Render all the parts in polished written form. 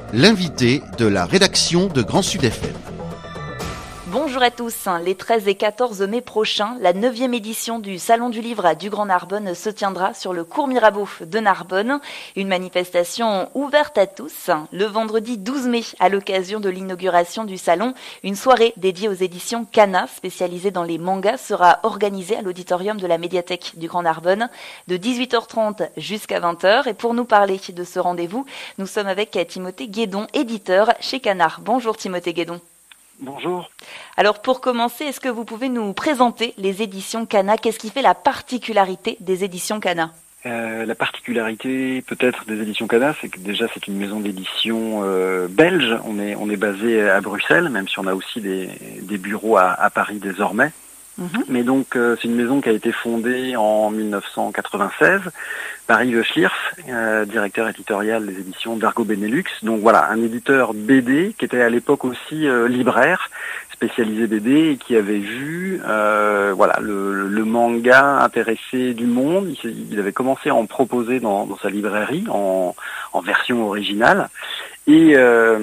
L'invité de la rédaction de Grand Sud FM. Bonjour à tous, les 13 et 14 mai prochains, la 9e édition du Salon du Livre du Grand Narbonne se tiendra sur le cours Mirabeau de Narbonne. Une manifestation ouverte à tous. Le vendredi 12 mai, à l'occasion de l'inauguration du salon, une soirée dédiée aux éditions Kana, spécialisée dans les mangas, sera organisée à l'auditorium de la médiathèque du Grand Narbonne de 18h30 jusqu'à 20h. Et pour nous parler de ce rendez-vous, nous sommes avec Timothée Guédon, éditeur chez Kana. Bonjour Timothée Guédon. Bonjour. Alors pour commencer, est-ce que vous pouvez nous présenter les éditions Kana ? Qu'est-ce qui fait la particularité des éditions Kana ? La particularité peut-être des éditions Kana, c'est que déjà c'est une maison d'édition belge. On est basé à Bruxelles, même si on a aussi des bureaux à Paris désormais. Mais donc c'est une maison qui a été fondée en 1996 par Yves Schlierf, directeur éditorial des éditions d'Argo Benelux. Donc voilà, un éditeur BD qui était à l'époque aussi libraire, spécialisé BD et qui avait vu le manga intéressé du monde. Il avait commencé à en proposer dans sa librairie en version originale. Et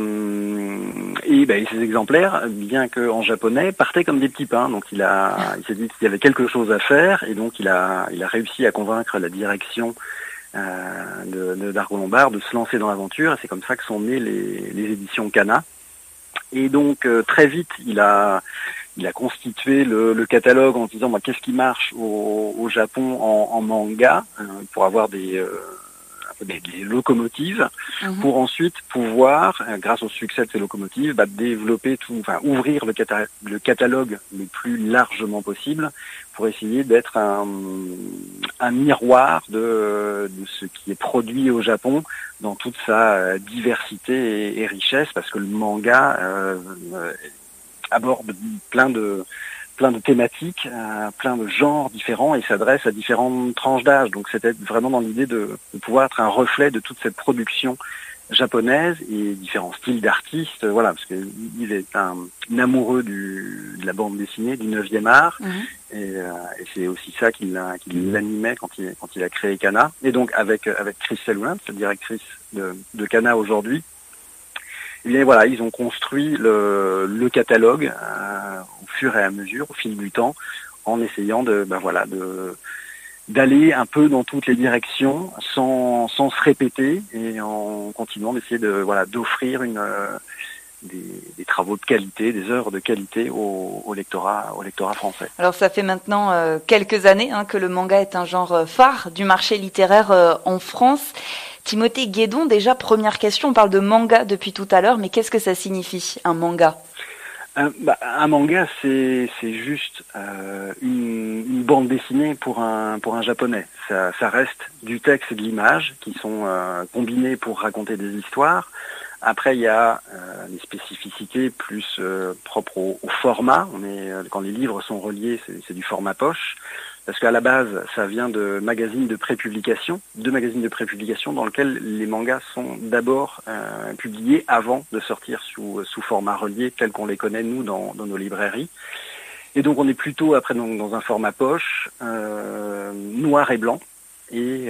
ces exemplaires, bien qu'en japonais, partaient comme des petits pains. Donc il s'est dit qu'il y avait quelque chose à faire, et donc il a réussi à convaincre la direction d'Argo Lombard de se lancer dans l'aventure. Et c'est comme ça que sont nées les éditions Kana. Et donc très vite, il a constitué le catalogue en disant qu'est-ce qui marche au Japon en manga pour avoir des locomotives, pour ensuite pouvoir, grâce au succès de ces locomotives, développer ouvrir le catalogue le plus largement possible pour essayer d'être un miroir de ce qui est produit au Japon dans toute sa diversité et richesse, parce que le manga aborde plein de thématiques, plein de genres différents et s'adresse à différentes tranches d'âge. Donc c'était vraiment dans l'idée de pouvoir être un reflet de toute cette production japonaise et différents styles d'artistes. Voilà, parce qu'il est un amoureux de la bande dessinée, du 9e art. Et c'est aussi ça qui l'animait quand il a créé Kana. Et donc avec Chris Selwyn, la directrice de Kana aujourd'hui, eh bien voilà, ils ont construit le catalogue au fur et à mesure, au fil du temps, en essayant d'aller un peu dans toutes les directions sans se répéter, et en continuant d'essayer d'offrir des travaux de qualité, des œuvres de qualité au lectorat français. Alors ça fait maintenant quelques années que le manga est un genre phare du marché littéraire en France. Timothée Guédon, déjà première question, on parle de manga depuis tout à l'heure, mais qu'est-ce que ça signifie, un manga ? Un manga, c'est juste une bande dessinée pour un japonais. Ça reste du texte et de l'image qui sont combinés pour raconter des histoires. Après, il y a des spécificités plus propres au format. Quand les livres sont reliés, c'est du format poche. Parce qu'à la base, ça vient de magazines de prépublication, dans lesquels les mangas sont d'abord publiés avant de sortir sous format relié, tel qu'on les connaît, nous, dans nos librairies. Et donc, on est plutôt, après, dans un format poche, noir et blanc. Et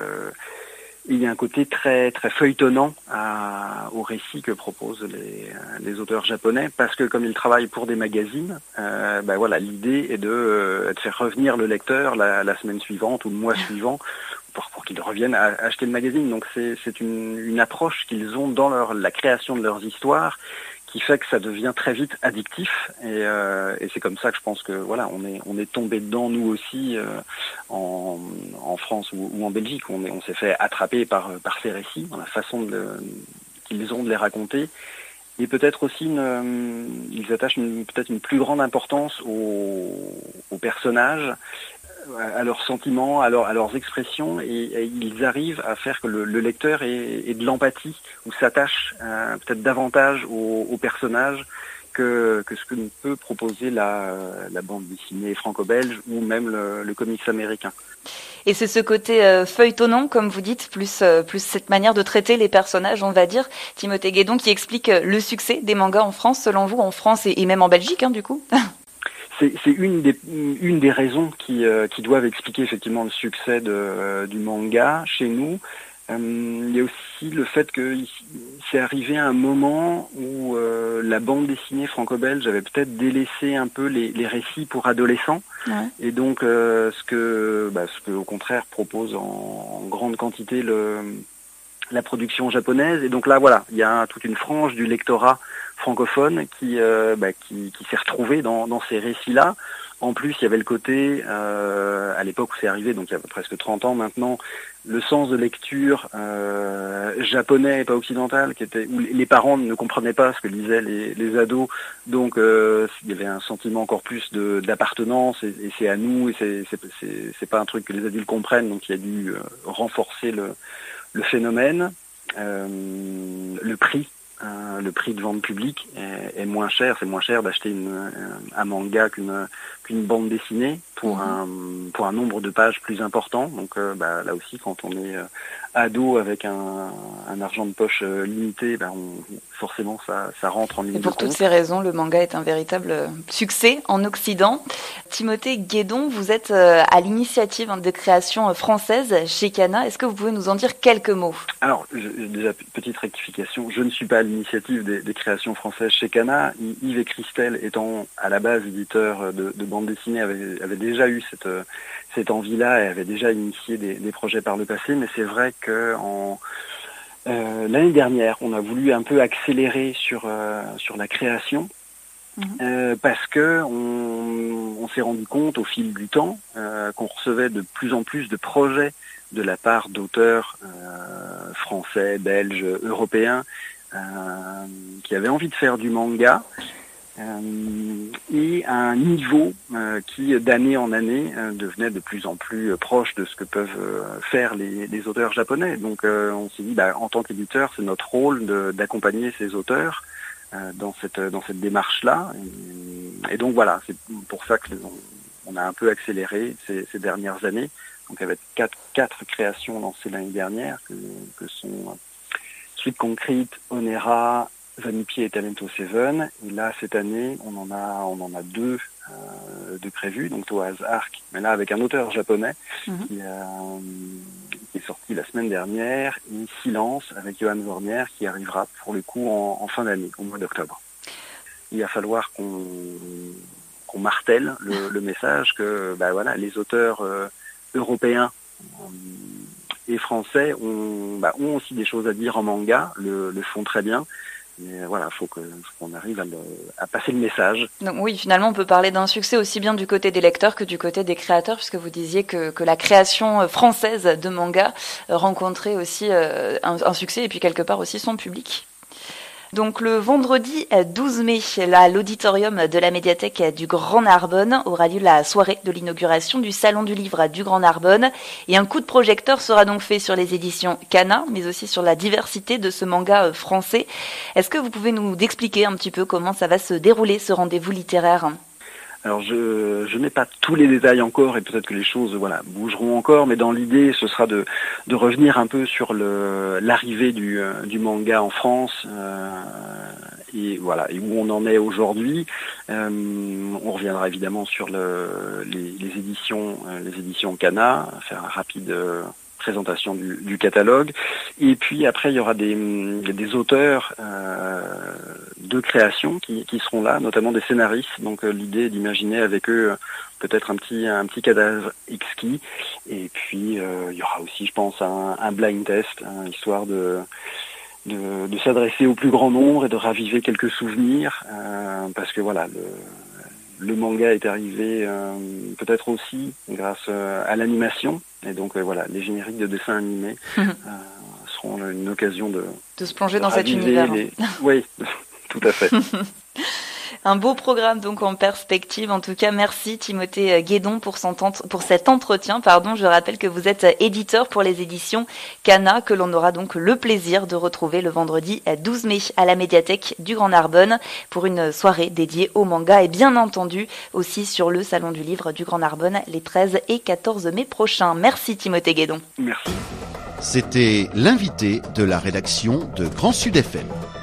il y a un côté très, très feuilletonnant au récit que proposent les auteurs japonais, parce que comme ils travaillent pour des magazines, l'idée est de faire revenir le lecteur la semaine suivante ou le mois suivant pour qu'il revienne à acheter le magazine. Donc c'est une approche qu'ils ont dans la création de leurs histoires, qui fait que ça devient très vite addictif, et c'est comme ça que je pense que on est tombé dedans nous aussi en France ou en Belgique. On s'est fait attraper par ces récits, dans la façon qu'ils ont de les raconter, et peut-être aussi ils attachent peut-être une plus grande importance aux personnages, à leurs sentiments, à leurs expressions, et ils arrivent à faire que le lecteur ait de l'empathie, ou s'attache peut-être davantage aux personnages que ce que nous peut proposer la bande dessinée franco-belge ou même le comics américain. Et c'est ce côté feuilletonnant, comme vous dites, plus cette manière de traiter les personnages, on va dire, Timothée Guédon, qui explique le succès des mangas en France, selon vous, en France et même en Belgique, du coup. C'est une des raisons qui doivent expliquer effectivement le succès du manga chez nous. Il y a aussi le fait que c'est arrivé à un moment où la bande dessinée franco-belge avait peut-être délaissé un peu les récits pour adolescents. Ouais. Et donc ce que au contraire propose en grande quantité la production japonaise. Et donc là, voilà, il y a toute une frange du lectorat francophone qui s'est retrouvée dans ces récits-là. En plus, il y avait le côté, à l'époque où c'est arrivé, donc il y a presque 30 ans maintenant, le sens de lecture japonais et pas occidental, où les parents ne comprenaient pas ce que lisaient les ados, donc il y avait un sentiment encore plus d'appartenance, et c'est à nous, et c'est pas un truc que les adultes comprennent, donc il y a dû renforcer le phénomène. Le prix de vente publique est moins cher. C'est moins cher d'acheter un manga qu'une bande dessinée pour un nombre de pages plus important. Donc là aussi, quand on est ado avec un argent de poche limité, forcément ça rentre en ligne de compte. Et pour toutes ces raisons, le manga est un véritable succès en Occident. Timothée Guédon, vous êtes à l'initiative de création française chez Kana. Est-ce que vous pouvez nous en dire quelques mots? Alors, déjà, petite rectification, je ne suis pas à l'initiative des créations françaises chez Kana. Yves et Christelle, étant à la base éditeurs de bande dessinée, avaient déjà eu cette envie-là et avaient déjà initié des projets par le passé, mais c'est vrai que l'année dernière, on a voulu un peu accélérer sur la création. Parce que on s'est rendu compte au fil du temps qu'on recevait de plus en plus de projets de la part d'auteurs français, belges, européens qui avaient envie de faire du manga et à un niveau qui d'année en année devenait de plus en plus proche de ce que peuvent faire les auteurs japonais. Donc on s'est dit, en tant qu'éditeur, c'est notre rôle d'accompagner ces auteurs dans cette démarche-là. Et donc voilà, c'est pour ça que on a un peu accéléré ces dernières années. Donc avec quatre créations lancées l'année dernière, que sont Sweet Concrete, Onera, Vanipié et Talento 7. Et là, cette année, on en a deux prévus, donc Toaz Arc, mais là avec un auteur japonais qui est sorti la semaine dernière, et Silence avec Johan Vornier qui arrivera pour le coup en fin d'année, au mois d'octobre. Il va falloir qu'on martèle le message que les auteurs européens et français ont aussi des choses à dire en manga, le font très bien. Mais voilà, il faut qu'on arrive à passer le message. Donc oui, finalement, on peut parler d'un succès aussi bien du côté des lecteurs que du côté des créateurs, puisque vous disiez que la création française de manga rencontrait aussi un succès et puis quelque part aussi son public. Donc le vendredi 12 mai, à l'auditorium de la médiathèque du Grand Narbonne aura lieu la soirée de l'inauguration du Salon du Livre du Grand Narbonne. Et un coup de projecteur sera donc fait sur les éditions Kana, mais aussi sur la diversité de ce manga français. Est-ce que vous pouvez nous expliquer un petit peu comment ça va se dérouler, ce rendez-vous littéraire ? Alors je n'ai pas tous les détails encore et peut-être que les choses bougeront encore, mais dans l'idée ce sera de revenir un peu sur l'arrivée du manga en France et où on en est aujourd'hui. On reviendra évidemment sur les éditions Kana, faire un rapide présentation du catalogue, et puis après il y aura des auteurs de création qui seront là, notamment des scénaristes. Donc l'idée est d'imaginer avec eux peut-être un petit cadavre exquis, et puis il y aura aussi, je pense, un blind test, histoire de s'adresser au plus grand nombre et de raviver quelques souvenirs, parce que le manga est arrivé peut-être aussi grâce à l'animation, et donc les génériques de dessins animés seront une occasion de se plonger dans cet univers. Oui, tout à fait. Un beau programme donc en perspective. En tout cas, merci Timothée Guédon pour cet entretien. Je rappelle que vous êtes éditeur pour les éditions Kana, que l'on aura donc le plaisir de retrouver le vendredi 12 mai à la médiathèque du Grand Narbonne pour une soirée dédiée au manga, et bien entendu aussi sur le Salon du Livre du Grand Narbonne les 13 et 14 mai prochains. Merci Timothée Guédon. Merci. C'était l'invité de la rédaction de Grand Sud FM.